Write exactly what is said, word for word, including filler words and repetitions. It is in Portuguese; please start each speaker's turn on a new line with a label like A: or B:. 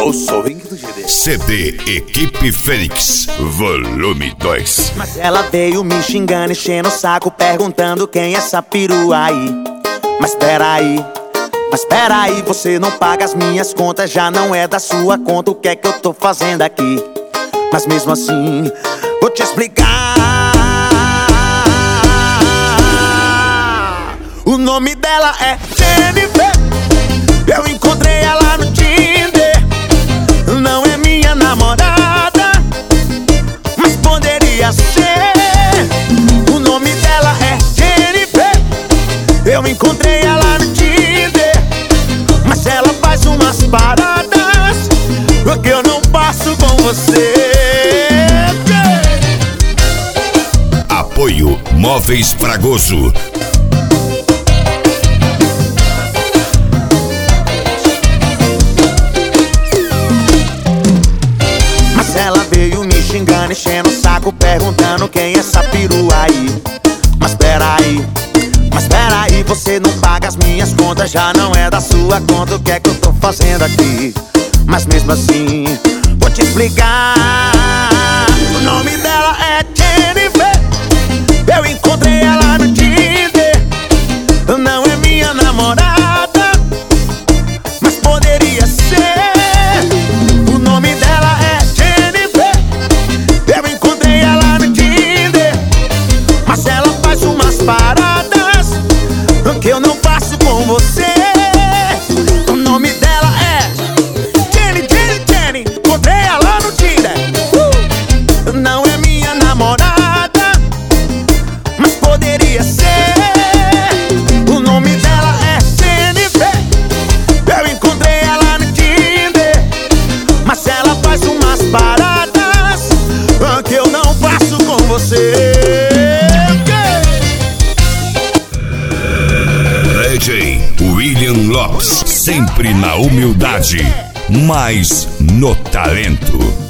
A: o swing do G D.
B: C D Equipe Fênix, volume dois.
C: Mas ela veio me xingando, enchendo o saco, perguntando quem é essa perua aí. Mas peraí, mas peraí, você não paga as minhas contas, já não é da sua conta, o que é que eu tô fazendo aqui? Mas mesmo assim, vou te explicar. O nome dela é Jennifer, eu encontrei ela no Tinder. Não é minha namorada, mas poderia ser. O nome dela é Jennifer, eu encontrei ela no Tinder. Mas ela faz umas paradas que eu não passo com você.
B: Apoio Móveis Fragoso.
C: Mas ela veio me xingando, enchendo o saco, perguntando quem é essa perua aí. Mas peraí, mas peraí, você não paga as minhas contas, já não é da sua conta, o que é que eu tô fazendo aqui? Mas mesmo assim, vou te explicar. O nome dela é Jennifer, eu encontrei ela no Tinder. Não é minha namorada, mas poderia ser. O nome dela é Jennifer, eu encontrei ela no Tinder. Mas ela faz umas paradas que eu não faço com você. O nome dela é Jenny, Jenny, Jenny, encontrei ela no Tinder. uh! Não é minha namorada, mas poderia ser. O nome dela é Jennifer, eu encontrei ela no Tinder. Mas ela faz umas paradas que eu não faço com você.
B: D J William Lopes, sempre na humildade, mas no talento.